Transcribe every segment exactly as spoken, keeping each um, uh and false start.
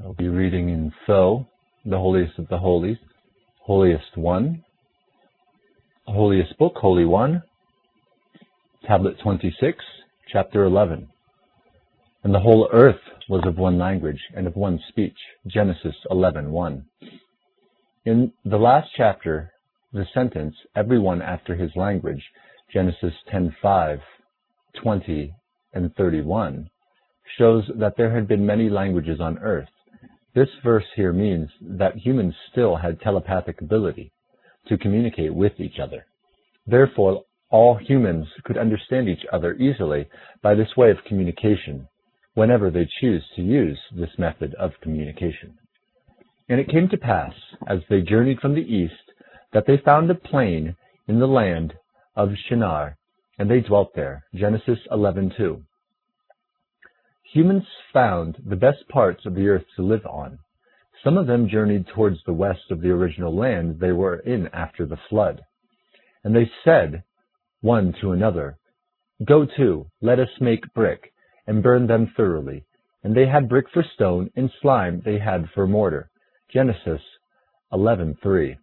I'll be reading in Tho, the holiest of the holies, holiest one, holiest book, Holy One, tablet twenty-six, chapter eleven. And the whole earth was of one language and of one speech. Genesis eleven one. In the last chapter, the sentence, everyone after his language, Genesis ten five, twenty, and thirty-one, shows that there had been many languages on earth. This verse here means that humans still had telepathic ability to communicate with each other. Therefore, all humans could understand each other easily by this way of communication, whenever they choose to use this method of communication. And it came to pass, as they journeyed from the east, that they found a plain in the land of Shinar, and they dwelt there. Genesis eleven two. Humans found the best parts of the earth to live on. Some of them journeyed towards the west of the original land they were in after the flood. And they said one to another, "Go to, let us make brick, and burn them thoroughly." And they had brick for stone, and slime they had for mortar. Genesis eleven three.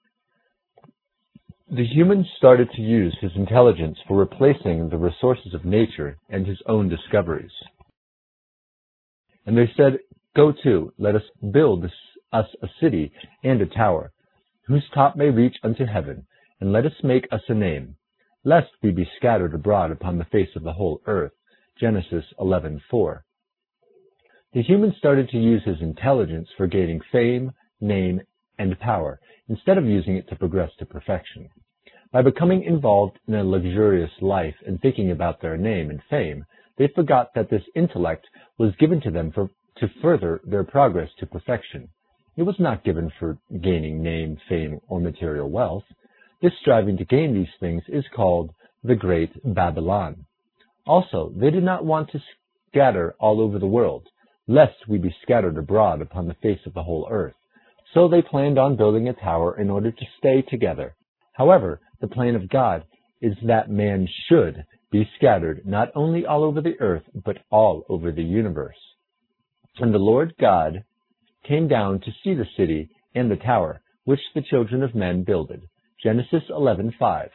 The human started to use his intelligence for replacing the resources of nature and his own discoveries. And they said, "Go to, let us build us a city and a tower, whose top may reach unto heaven, and let us make us a name, lest we be scattered abroad upon the face of the whole earth." Genesis eleven four. The human started to use his intelligence for gaining fame, name, and power, instead of using it to progress to perfection. By becoming involved in a luxurious life and thinking about their name and fame, they forgot that this intellect was given to them for, to further their progress to perfection. It was not given for gaining name, fame, or material wealth. This striving to gain these things is called the Great Babylon. Also, they did not want to scatter all over the world, lest we be scattered abroad upon the face of the whole earth. So they planned on building a tower in order to stay together. However, the plan of God is that man should be scattered not only all over the earth, but all over the universe. And the Lord God came down to see the city and the tower, which the children of men builded. Genesis eleven five.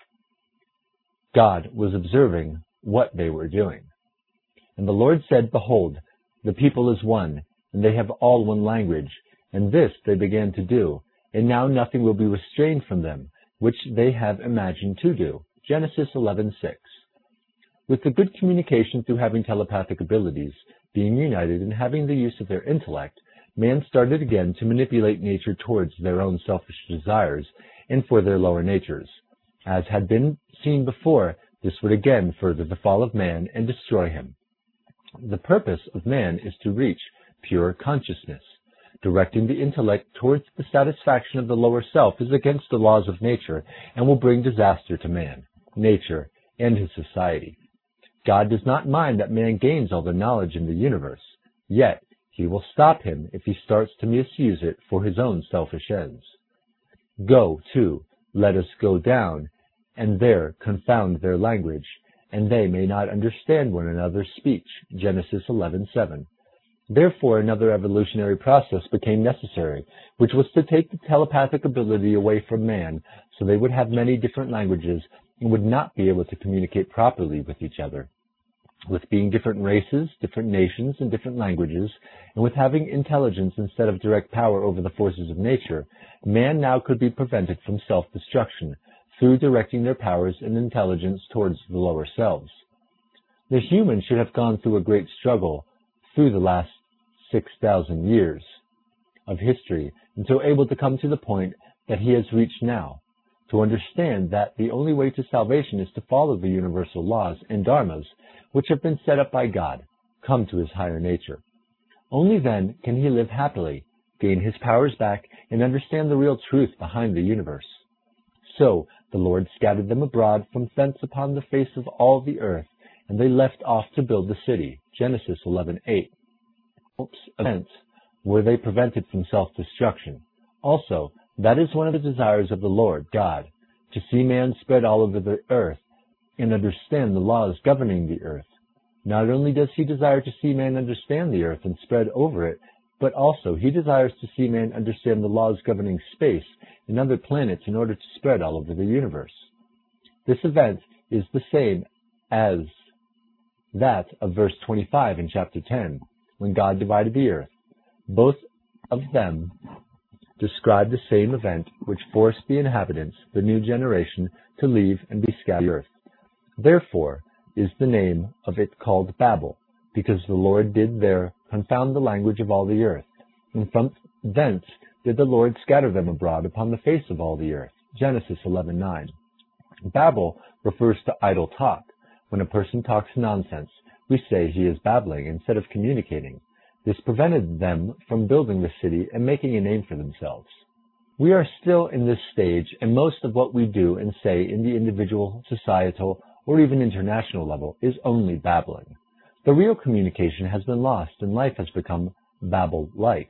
God was observing what they were doing. And the Lord said, "Behold, the people is one, and they have all one language, and this they began to do, and now nothing will be restrained from them, which they have imagined to do." Genesis eleven six. With the good communication through having telepathic abilities, being united and having the use of their intellect, man started again to manipulate nature towards their own selfish desires and for their lower natures. As had been seen before, this would again further the fall of man and destroy him. The purpose of man is to reach pure consciousness. Directing the intellect towards the satisfaction of the lower self is against the laws of nature and will bring disaster to man, nature, and his society. God does not mind that man gains all the knowledge in the universe, yet he will stop him if he starts to misuse it for his own selfish ends. Go to, let us go down, and there confound their language, and they may not understand one another's speech. Genesis eleven seven. Therefore, another evolutionary process became necessary, which was to take the telepathic ability away from man, so they would have many different languages and would not be able to communicate properly with each other. With being different races, different nations, and different languages, and with having intelligence instead of direct power over the forces of nature, man now could be prevented from self-destruction through directing their powers and intelligence towards the lower selves. The human should have gone through a great struggle through the last six thousand years of history until able to come to the point that he has reached now, to understand that the only way to salvation is to follow the universal laws and dharmas which have been set up by God, come to his higher nature. Only then can he live happily, gain his powers back, and understand the real truth behind the universe. So the Lord scattered them abroad from thence upon the face of all the earth, and they left off to build the city. Genesis eleven eight. Events were they prevented from self-destruction. Also, that is one of the desires of the Lord God, to see man spread all over the earth and understand the laws governing the earth. Not only does he desire to see man understand the earth and spread over it but also he desires to see man understand the laws governing space and other planets in order to spread all over the universe. This event is the same as that of verse twenty-five in chapter ten, when God divided the earth. Both of them describe the same event which forced the inhabitants, the new generation, to leave and be scattered the earth. Therefore is the name of it called Babel, because the Lord did there confound the language of all the earth, and from thence did the Lord scatter them abroad upon the face of all the earth. Genesis eleven nine. Babel refers to idle talk. When a person talks nonsense, we say he is babbling instead of communicating. This prevented them from building the city and making a name for themselves. We are still in this stage, and most of what we do and say in the individual, societal, or even international level is only babbling. The real communication has been lost, and life has become Babel-like.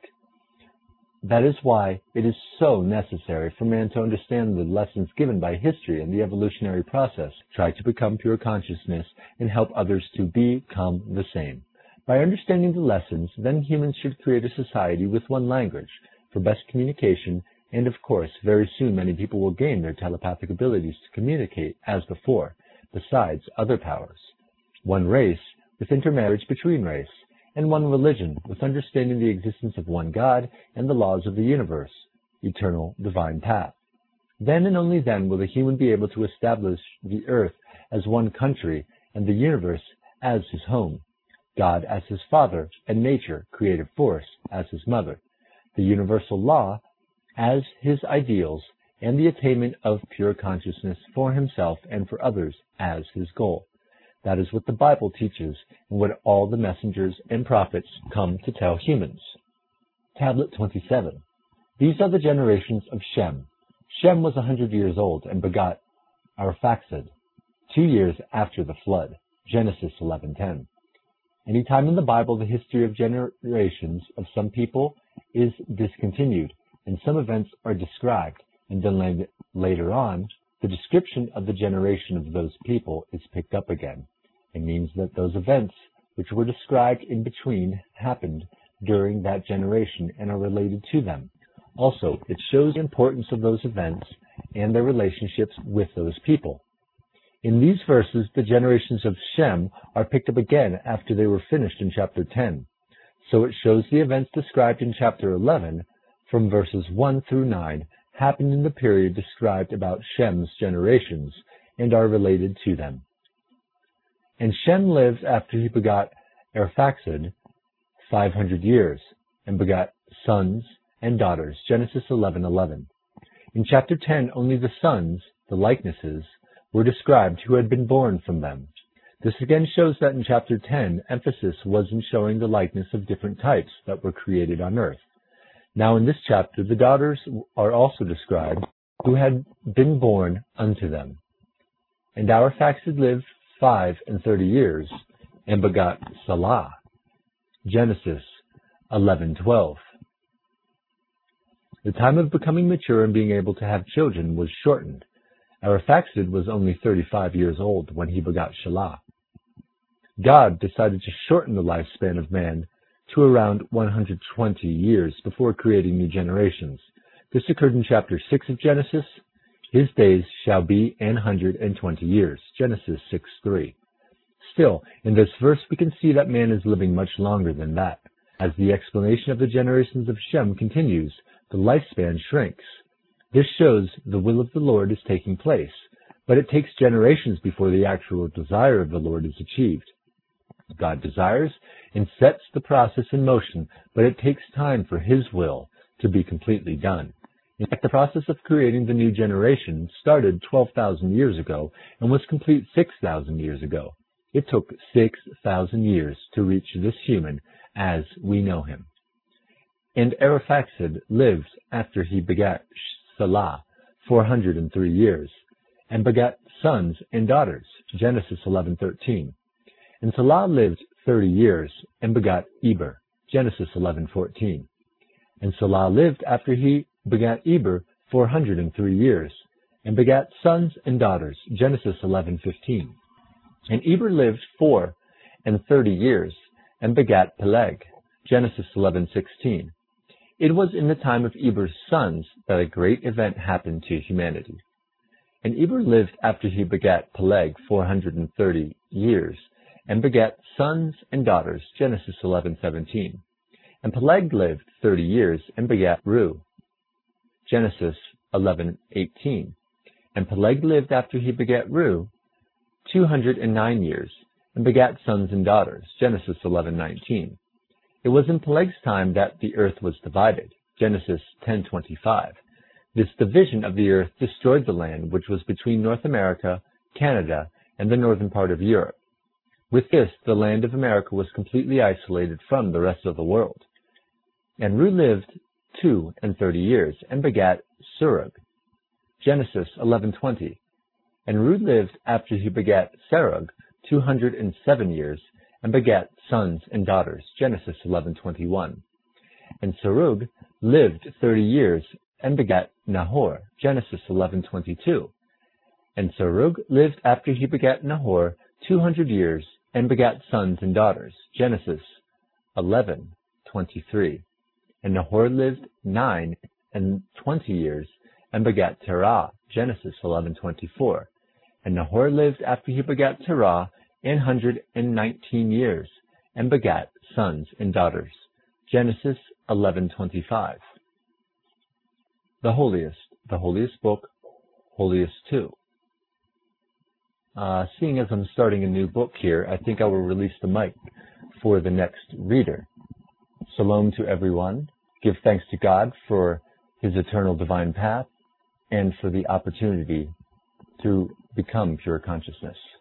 That is why it is so necessary for man to understand the lessons given by history and the evolutionary process, try to become pure consciousness, and help others to become the same. By understanding the lessons, then humans should create a society with one language for best communication, and of course, very soon many people will gain their telepathic abilities to communicate as before, besides other powers. One race with intermarriage between race, and one religion with understanding the existence of one God and the laws of the universe, eternal divine path. Then and only then will the human be able to establish the earth as one country and the universe as his home, God as his father, and nature, creative force, as his mother, the universal law as his ideals, and the attainment of pure consciousness for himself and for others as his goal. That is what the Bible teaches and what all the messengers and prophets come to tell humans. Tablet twenty-seven. These are the generations of Shem. Shem was a hundred years old and begot Arphaxad, two years after the flood. Genesis eleven ten. Any time in the Bible the history of generations of some people is discontinued and some events are described, and then later on, the description of the generation of those people is picked up again. It means that those events which were described in between happened during that generation and are related to them. Also, it shows the importance of those events and their relationships with those people. In these verses, the generations of Shem are picked up again after they were finished in chapter ten. So it shows the events described in chapter eleven, from verses one through nine, happened in the period described about Shem's generations and are related to them. And Shem lived after he begot Arphaxad five hundred years, and begot sons and daughters. Genesis eleven eleven. In chapter ten, only the sons, the likenesses, were described who had been born from them. This again shows that in chapter ten, emphasis was in showing the likeness of different types that were created on earth. Now in this chapter, the daughters are also described who had been born unto them. And Arphaxad lived five and thirty years, and begot Salah. Genesis eleven twelve. The time of becoming mature and being able to have children was shortened. Arphaxad was only thirty-five years old when he begot Shelah. God decided to shorten the lifespan of man to around one hundred twenty years before creating new generations. This occurred in chapter six of Genesis. His days shall be an hundred and twenty years. Genesis six three. Still, in this verse we can see that man is living much longer than that. As the explanation of the generations of Shem continues, the lifespan shrinks. This shows the will of the Lord is taking place, but it takes generations before the actual desire of the Lord is achieved. God desires and sets the process in motion, but it takes time for His will to be completely done. In fact, the process of creating the new generation started twelve thousand years ago and was complete six thousand years ago. It took six thousand years to reach this human as we know him. And Arphaxad lived after he begat Salah four hundred and three years, and begat sons and daughters. Genesis eleven thirteen. And Salah lived thirty years, and begat Eber. Genesis eleven fourteen. And Salah lived after he begat Eber four hundred and three years, and begat sons and daughters. Genesis eleven fifteen. And Eber lived four and thirty years, and begat Peleg. Genesis eleven sixteen. It was in the time of Eber's sons that a great event happened to humanity. And Eber lived after he begat Peleg four hundred thirty years, and begat sons and daughters. Genesis eleven seventeen. And Peleg lived thirty years, and begat Reu. Genesis eleven eighteen. And Peleg lived after he begat Reu two hundred nine years, and begat sons and daughters. Genesis eleven nineteen. It was in Peleg's time that the earth was divided. Genesis ten twenty-five. This division of the earth destroyed the land which was between North America, Canada, and the northern part of Europe. With this, the land of America was completely isolated from the rest of the world. And Reu lived two and thirty years, and begat Serug. Genesis eleven twenty. And Reu lived after he begat Serug two hundred and seven years, and begat sons and daughters. Genesis eleven twenty-one. And Serug lived thirty years, and begat Nahor. Genesis eleven twenty-two. And Serug lived after he begat Nahor two hundred years, and begat sons and daughters. Genesis eleven twenty-three. And Nahor lived nine and twenty years, and begat Terah. Genesis eleven twenty-four. And Nahor lived after he begat Terah an hundred and nineteen years, and begat sons and daughters. Genesis eleven twenty-five. The holiest, the holiest book, holiest two. Uh, seeing as I'm starting a new book here, I think I will release the mic for the next reader. Shalom to everyone. Give thanks to God for His eternal divine path and for the opportunity to become pure consciousness.